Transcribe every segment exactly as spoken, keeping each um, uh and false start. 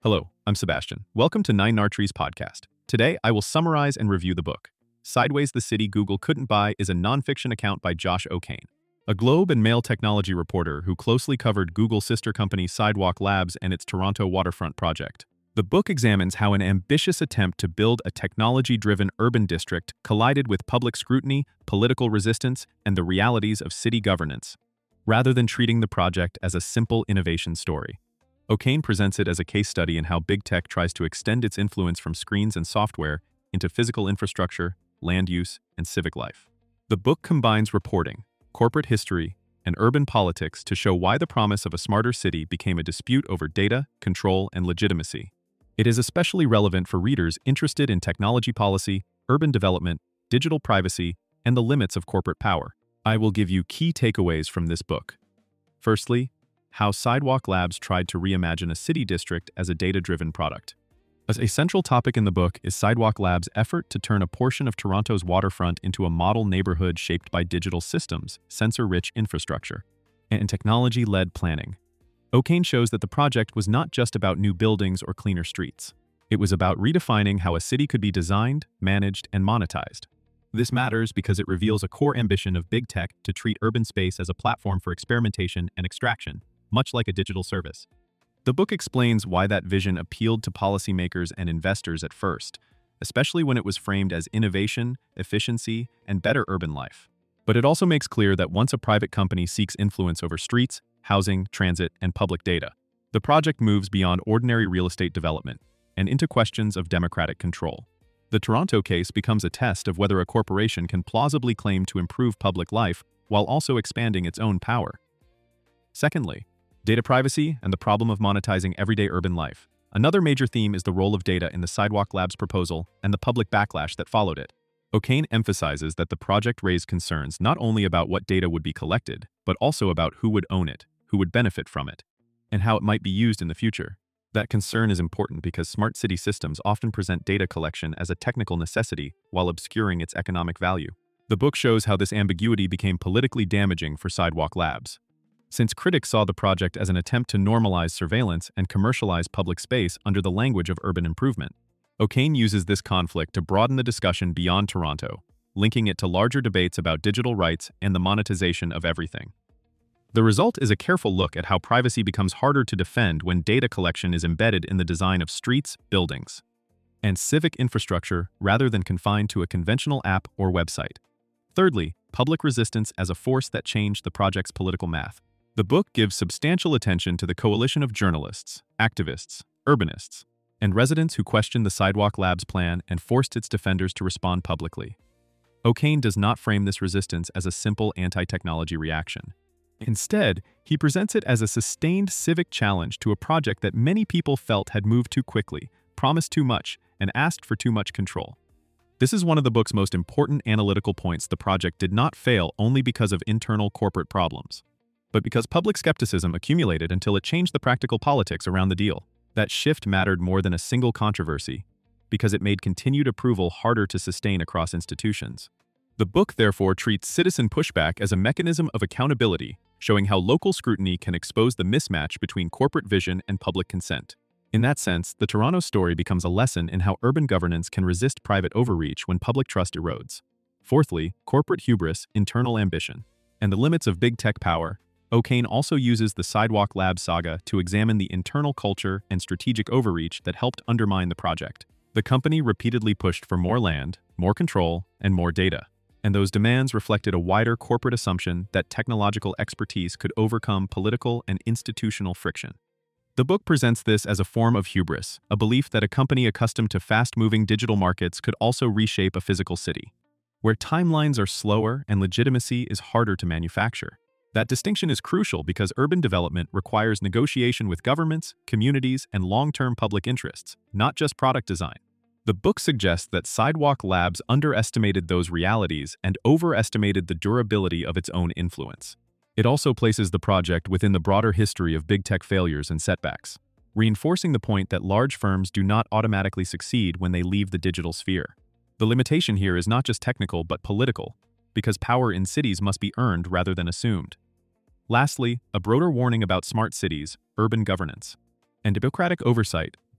Hello, I'm Sebastian. Welcome to Nine Nartree's podcast. Today, I will summarize and review the book. Sideways: The City Google Couldn't Buy is a nonfiction account by Josh O'Kane, a Globe and Mail technology reporter who closely covered Google's sister company Sidewalk Labs and its Toronto waterfront project. The book examines how an ambitious attempt to build a technology-driven urban district collided with public scrutiny, political resistance, and the realities of city governance, rather than treating the project as a simple innovation story. O'Kane presents it as a case study in how big tech tries to extend its influence from screens and software into physical infrastructure, land use, and civic life. The book combines reporting, corporate history, and urban politics to show why the promise of a smarter city became a dispute over data, control, and legitimacy. It is especially relevant for readers interested in technology policy, urban development, digital privacy, and the limits of corporate power. I will give you key takeaways from this book. Firstly, how Sidewalk Labs tried to reimagine a city district as a data-driven product. A central topic in the book is Sidewalk Labs' effort to turn a portion of Toronto's waterfront into a model neighborhood shaped by digital systems, sensor-rich infrastructure, and technology-led planning. O'Kane shows that the project was not just about new buildings or cleaner streets. It was about redefining how a city could be designed, managed, and monetized. This matters because it reveals a core ambition of big tech to treat urban space as a platform for experimentation and extraction, much like a digital service. The book explains why that vision appealed to policymakers and investors at first, especially when it was framed as innovation, efficiency, and better urban life. But it also makes clear that once a private company seeks influence over streets, housing, transit, and public data, the project moves beyond ordinary real estate development and into questions of democratic control. The Toronto case becomes a test of whether a corporation can plausibly claim to improve public life while also expanding its own power. Secondly, data privacy and the problem of monetizing everyday urban life. Another major theme is the role of data in the Sidewalk Labs proposal and the public backlash that followed it. O'Kane emphasizes that the project raised concerns not only about what data would be collected, but also about who would own it, who would benefit from it, and how it might be used in the future. That concern is important because smart city systems often present data collection as a technical necessity while obscuring its economic value. The book shows how this ambiguity became politically damaging for Sidewalk Labs. Since critics saw the project as an attempt to normalize surveillance and commercialize public space under the language of urban improvement, O'Kane uses this conflict to broaden the discussion beyond Toronto, linking it to larger debates about digital rights and the monetization of everything. The result is a careful look at how privacy becomes harder to defend when data collection is embedded in the design of streets, buildings, and civic infrastructure rather than confined to a conventional app or website. Thirdly, public resistance as a force that changed the project's political math. The book gives substantial attention to the coalition of journalists, activists, urbanists, and residents who questioned the Sidewalk Labs plan and forced its defenders to respond publicly. O'Kane does not frame this resistance as a simple anti-technology reaction. Instead, he presents it as a sustained civic challenge to a project that many people felt had moved too quickly, promised too much, and asked for too much control. This is one of the book's most important analytical points. The project did not fail only because of internal corporate problems, but because public skepticism accumulated until it changed the practical politics around the deal. That shift mattered more than a single controversy, because it made continued approval harder to sustain across institutions. The book therefore treats citizen pushback as a mechanism of accountability, showing how local scrutiny can expose the mismatch between corporate vision and public consent. In that sense, the Toronto story becomes a lesson in how urban governance can resist private overreach when public trust erodes. Fourthly, corporate hubris, internal ambition, and the limits of big tech power. O'Kane also uses the Sidewalk Labs saga to examine the internal culture and strategic overreach that helped undermine the project. The company repeatedly pushed for more land, more control, and more data, and those demands reflected a wider corporate assumption that technological expertise could overcome political and institutional friction. The book presents this as a form of hubris, a belief that a company accustomed to fast-moving digital markets could also reshape a physical city, where timelines are slower and legitimacy is harder to manufacture. That distinction is crucial because urban development requires negotiation with governments, communities, and long-term public interests, not just product design. The book suggests that Sidewalk Labs underestimated those realities and overestimated the durability of its own influence. It also places the project within the broader history of big tech failures and setbacks, reinforcing the point that large firms do not automatically succeed when they leave the digital sphere. The limitation here is not just technical but political, because power in cities must be earned rather than assumed. Lastly, a broader warning about smart cities, urban governance, and democratic oversight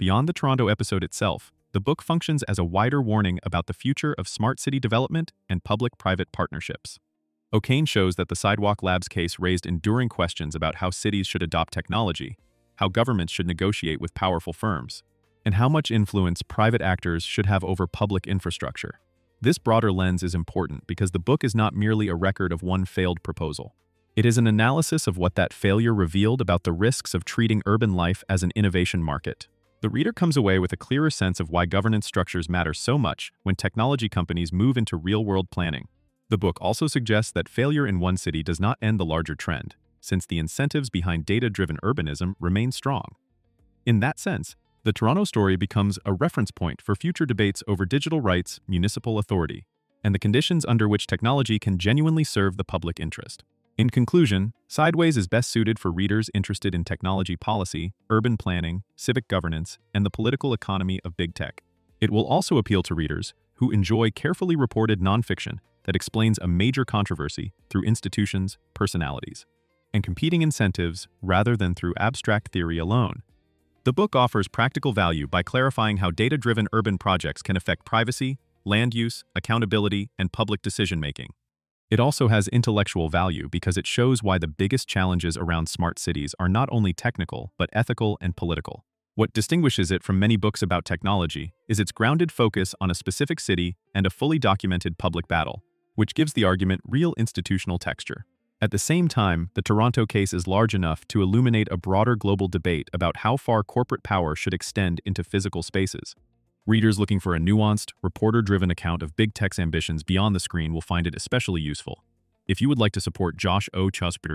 Beyond the Toronto episode itself, the book functions as a wider warning about the future of smart city development and public-private partnerships. O'Kane shows that the Sidewalk Labs case raised enduring questions about how cities should adopt technology, how governments should negotiate with powerful firms, and how much influence private actors should have over public infrastructure. This broader lens is important because the book is not merely a record of one failed proposal. It is an analysis of what that failure revealed about the risks of treating urban life as an innovation market. The reader comes away with a clearer sense of why governance structures matter so much when technology companies move into real-world planning. The book also suggests that failure in one city does not end the larger trend, since the incentives behind data-driven urbanism remain strong. In that sense, the Toronto story becomes a reference point for future debates over digital rights, municipal authority, and the conditions under which technology can genuinely serve the public interest. In conclusion, Sideways is best suited for readers interested in technology policy, urban planning, civic governance, and the political economy of big tech. It will also appeal to readers who enjoy carefully reported nonfiction that explains a major controversy through institutions, personalities, and competing incentives rather than through abstract theory alone. The book offers practical value by clarifying how data-driven urban projects can affect privacy, land use, accountability, and public decision-making. It also has intellectual value because it shows why the biggest challenges around smart cities are not only technical, but ethical and political. What distinguishes it from many books about technology is its grounded focus on a specific city and a fully documented public battle, which gives the argument real institutional texture. At the same time, the Toronto case is large enough to illuminate a broader global debate about how far corporate power should extend into physical spaces. Readers looking for a nuanced, reporter-driven account of big tech's ambitions beyond the screen will find it especially useful. If you would like to support Josh O.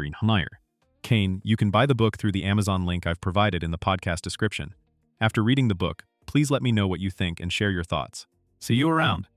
O'Kane, you can buy the book through the Amazon link I've provided in the podcast description. After reading the book, please let me know what you think and share your thoughts. See you around!